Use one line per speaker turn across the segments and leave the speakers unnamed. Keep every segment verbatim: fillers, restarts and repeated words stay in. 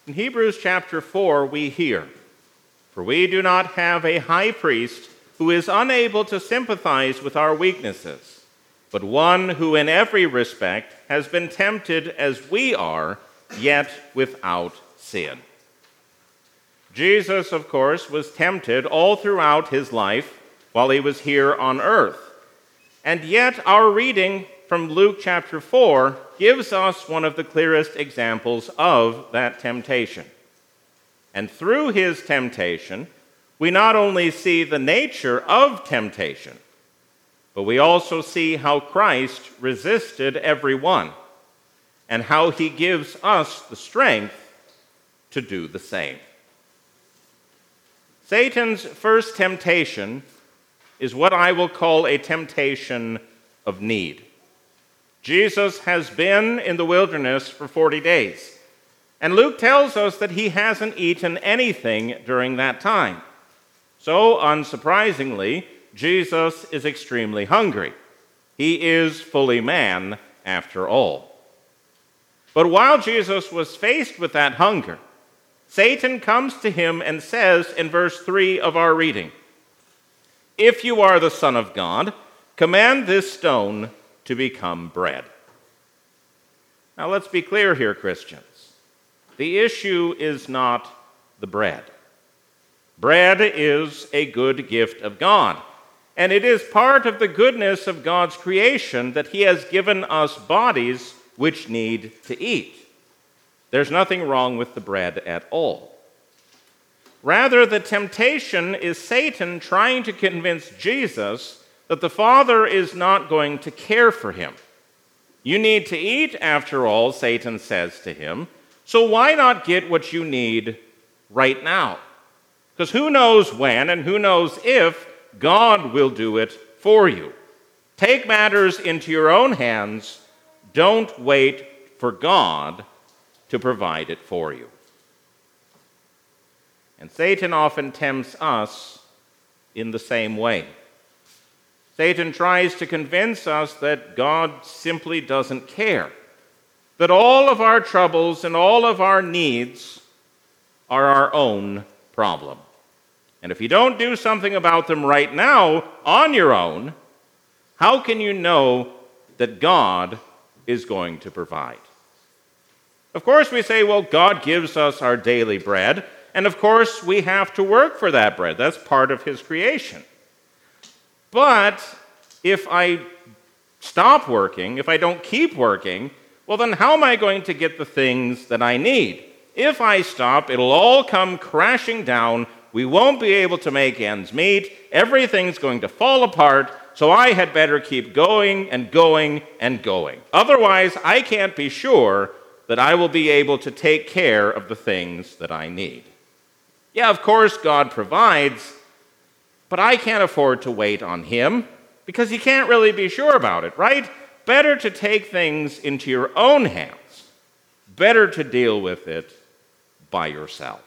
In Hebrews chapter four, we hear, "For we do not have a high priest who is unable to sympathize with our weaknesses, but one who in every respect has been tempted as we are, yet without sin." Jesus, of course, was tempted all throughout his life while he was here on earth. And yet our reading from Luke chapter four gives us one of the clearest examples of that temptation. And through his temptation, we not only see the nature of temptation, but we also see how Christ resisted every one, and how he gives us the strength to do the same. Satan's first temptation is what I will call a temptation of need. Jesus has been in the wilderness for forty days, and Luke tells us that he hasn't eaten anything during that time. So, unsurprisingly, Jesus is extremely hungry. He is fully man, after all. But while Jesus was faced with that hunger, Satan comes to him and says in verse three of our reading, "If you are the Son of God, command this stone to become bread." Now let's be clear here, Christians. The issue is not the bread. Bread is a good gift of God, and it is part of the goodness of God's creation that he has given us bodies which need to eat. There's nothing wrong with the bread at all. Rather, the temptation is Satan trying to convince Jesus that the Father is not going to care for him. You need to eat, after all, Satan says to him, so why not get what you need right now? Because who knows when and who knows if God will do it for you. Take matters into your own hands. Don't wait for God to provide it for you. And Satan often tempts us in the same way. Satan tries to convince us that God simply doesn't care, that all of our troubles and all of our needs are our own problem. And if you don't do something about them right now on your own, how can you know that God is going to provide? Of course, we say, well, God gives us our daily bread, and of course, we have to work for that bread. That's part of his creation. But if I stop working, if I don't keep working, well, then how am I going to get the things that I need? If I stop, it'll all come crashing down. We won't be able to make ends meet. Everything's going to fall apart, so I had better keep going and going and going. Otherwise, I can't be sure that I will be able to take care of the things that I need. Yeah, of course, God provides, but I can't afford to wait on him because you can't really be sure about it, right? Better to take things into your own hands. Better to deal with it by yourself.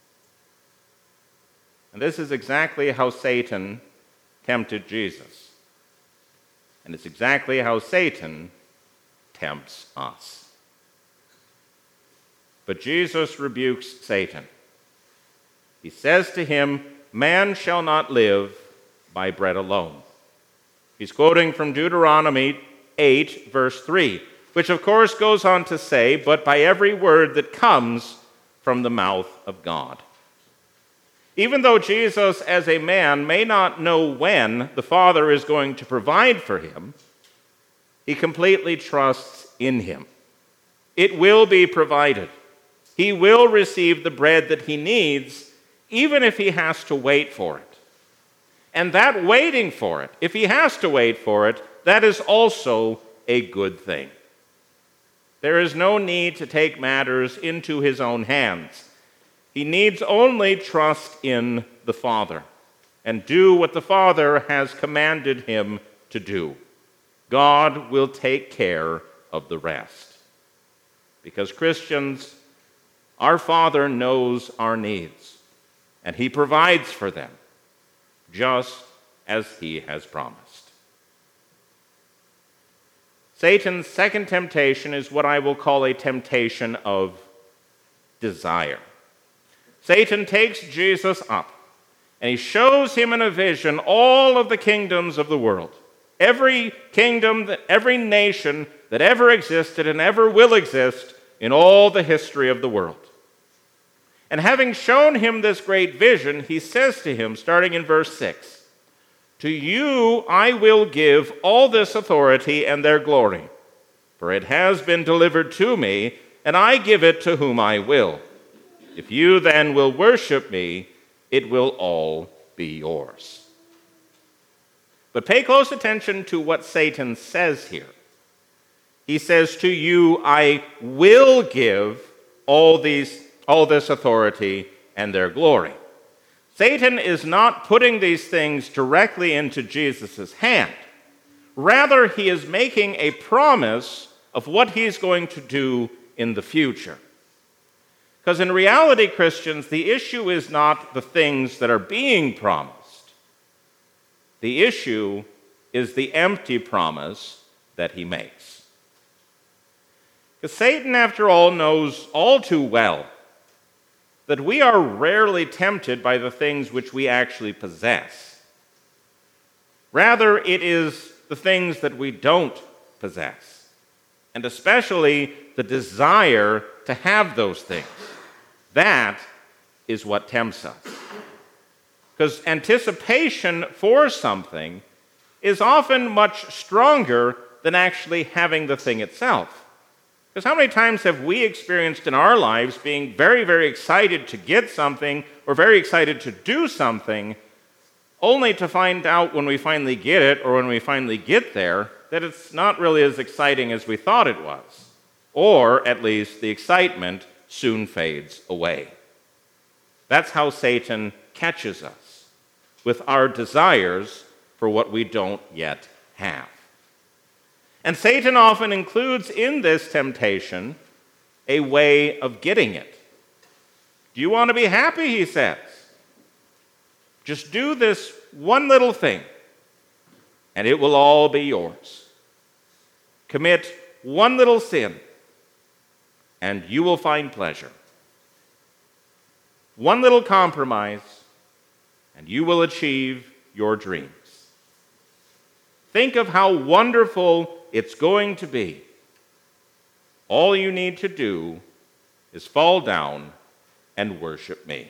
And this is exactly how Satan tempted Jesus. And it's exactly how Satan tempts us. But Jesus rebukes Satan. He says to him, "Man shall not live by bread alone." He's quoting from Deuteronomy eight, verse three, which of course goes on to say, "But by every word that comes from the mouth of God." Even though Jesus, as a man, may not know when the Father is going to provide for him, he completely trusts in him. It will be provided. He will receive the bread that he needs, even if he has to wait for it. And that waiting for it, if he has to wait for it, that is also a good thing. There is no need to take matters into his own hands. He needs only trust in the Father and do what the Father has commanded him to do. God will take care of the rest. Because Christians, our Father knows our needs, and he provides for them, just as he has promised. Satan's second temptation is what I will call a temptation of desire. Satan takes Jesus up, and he shows him in a vision all of the kingdoms of the world. Every kingdom, that, every nation that ever existed and ever will exist in all the history of the world. And having shown him this great vision, he says to him, starting in verse six, "To you I will give all this authority and their glory, for it has been delivered to me, and I give it to whom I will. If you then will worship me, it will all be yours." But pay close attention to what Satan says here. He says, "To you I will give all these, all this authority and their glory." Satan is not putting these things directly into Jesus' hand. Rather, he is making a promise of what he's going to do in the future. Because in reality, Christians, the issue is not the things that are being promised. The issue is the empty promise that he makes. Because Satan, after all, knows all too well that we are rarely tempted by the things which we actually possess. Rather, it is the things that we don't possess, and especially the desire to have those things. That is what tempts us. Because anticipation for something is often much stronger than actually having the thing itself. Because how many times have we experienced in our lives being very, very excited to get something or very excited to do something, only to find out when we finally get it or when we finally get there that it's not really as exciting as we thought it was. Or at least the excitement soon fades away. That's how Satan catches us, with our desires for what we don't yet have. And Satan often includes in this temptation a way of getting it. Do you want to be happy, he says? Just do this one little thing, and it will all be yours. Commit one little sin, and you will find pleasure. One little compromise, and you will achieve your dreams. Think of how wonderful it's going to be. All you need to do is fall down and worship me.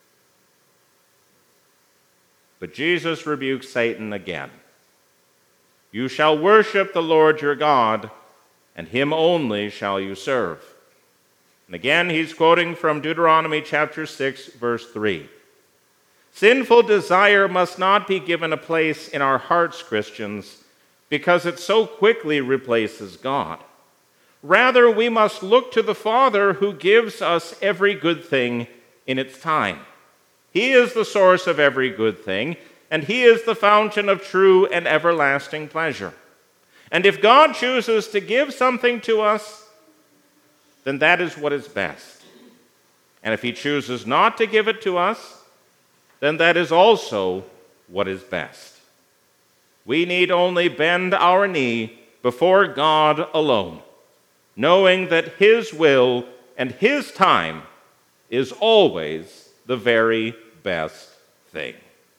But Jesus rebukes Satan again. You shall worship the Lord your God, and him only shall you serve. And again, he's quoting from Deuteronomy chapter six, verse three. Sinful desire must not be given a place in our hearts, Christians, because it so quickly replaces God. Rather, we must look to the Father who gives us every good thing in its time. He is the source of every good thing, and he is the fountain of true and everlasting pleasure. And if God chooses to give something to us, then that is what is best. And if he chooses not to give it to us, then that is also what is best. We need only bend our knee before God alone, knowing that his will and his time is always the very best thing.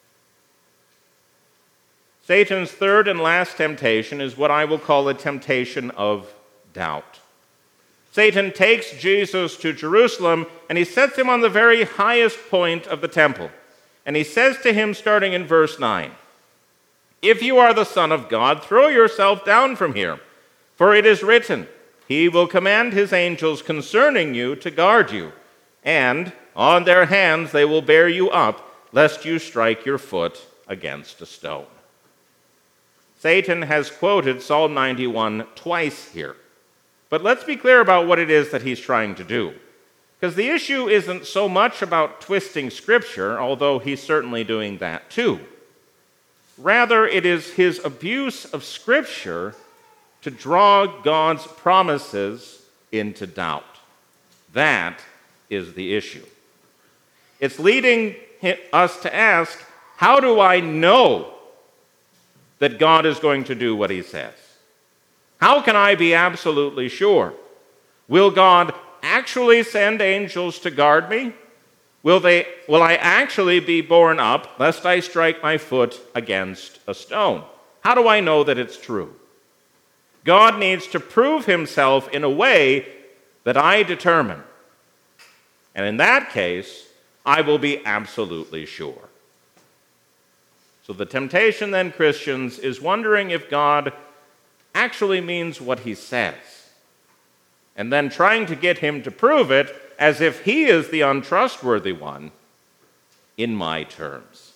Satan's third and last temptation is what I will call a temptation of doubt. Satan takes Jesus to Jerusalem, and he sets him on the very highest point of the temple. And he says to him, starting in verse nine, "If you are the Son of God, throw yourself down from here, for it is written, he will command his angels concerning you to guard you, and on their hands they will bear you up, lest you strike your foot against a stone." Satan has quoted Psalm ninety-one twice here. But let's be clear about what it is that he's trying to do. Because the issue isn't so much about twisting Scripture, although he's certainly doing that too. Rather, it is his abuse of Scripture to draw God's promises into doubt. That is the issue. It's leading us to ask, how do I know that God is going to do what he says? How can I be absolutely sure? Will God actually send angels to guard me? Will they, will I actually be borne up, lest I strike my foot against a stone? How do I know that it's true? God needs to prove himself in a way that I determine. And in that case, I will be absolutely sure. So the temptation then, Christians, is wondering if God actually means what he says, and then trying to get him to prove it as if he is the untrustworthy one in my terms.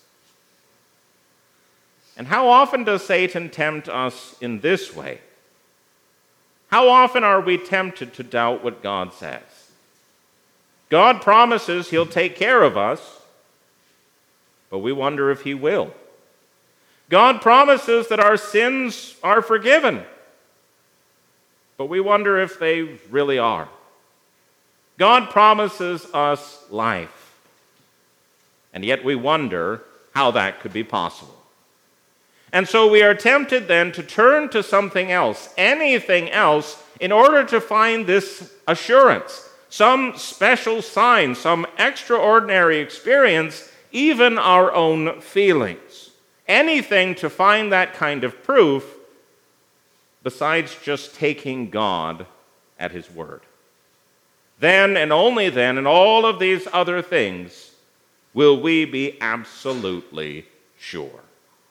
And how often does Satan tempt us in this way? How often are we tempted to doubt what God says? God promises he'll take care of us, but we wonder if he will. God promises that our sins are forgiven, but we wonder if they really are. God promises us life, and yet we wonder how that could be possible. And so we are tempted then to turn to something else, anything else, in order to find this assurance, some special sign, some extraordinary experience, even our own feelings. Anything to find that kind of proof besides just taking God at his word. Then and only then, in all of these other things, will we be absolutely sure.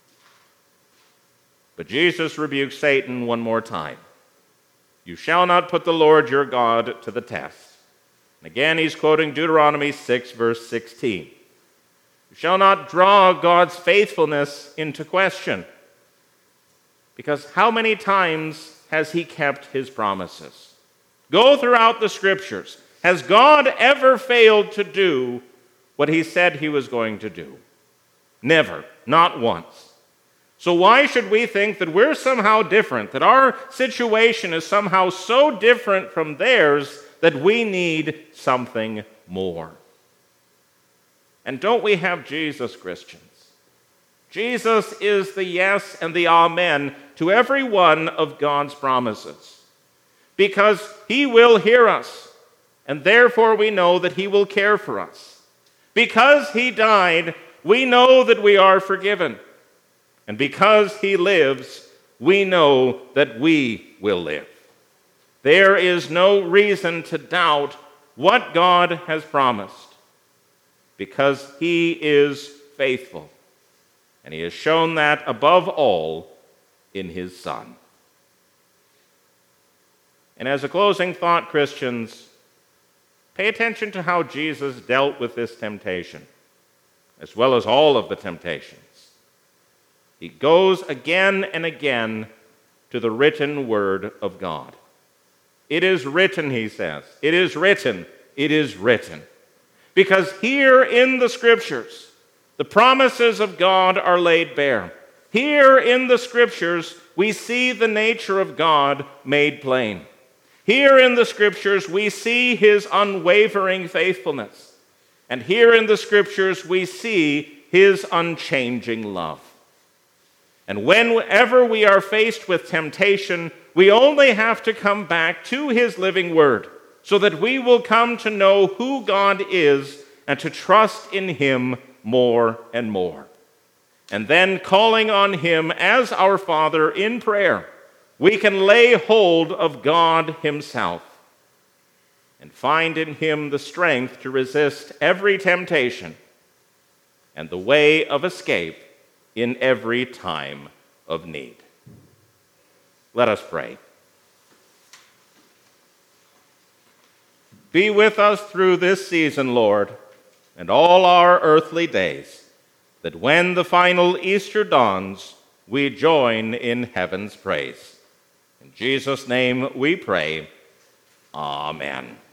But Jesus rebukes Satan one more time. You shall not put the Lord your God to the test. And again, he's quoting Deuteronomy six, verse sixteen. You shall not draw God's faithfulness into question. Because how many times has he kept his promises? Go throughout the scriptures. Has God ever failed to do what he said he was going to do? Never, not once. So why should we think that we're somehow different, that our situation is somehow so different from theirs that we need something more? And don't we have Jesus, Christians? Jesus is the yes and the amen to every one of God's promises, because he will hear us, and therefore we know that he will care for us. Because he died, we know that we are forgiven. And because he lives, we know that we will live. There is no reason to doubt what God has promised, because he is faithful. And he has shown that above all in his Son. And as a closing thought, Christians, pay attention to how Jesus dealt with this temptation, as well as all of the temptations. He goes again and again to the written word of God. It is written, he says. It is written. It is written. Because here in the scriptures, the promises of God are laid bare. Here in the scriptures, we see the nature of God made plain. Here in the scriptures, we see his unwavering faithfulness. And here in the scriptures, we see his unchanging love. And whenever we are faced with temptation, we only have to come back to his living word, so that we will come to know who God is and to trust in him more and more. And then, calling on him as our Father in prayer, we can lay hold of God himself and find in him the strength to resist every temptation and the way of escape in every time of need. Let us pray. Be with us through this season, Lord, and all our earthly days, that when the final Easter dawns, we join in heaven's praise. In Jesus' name we pray. Amen.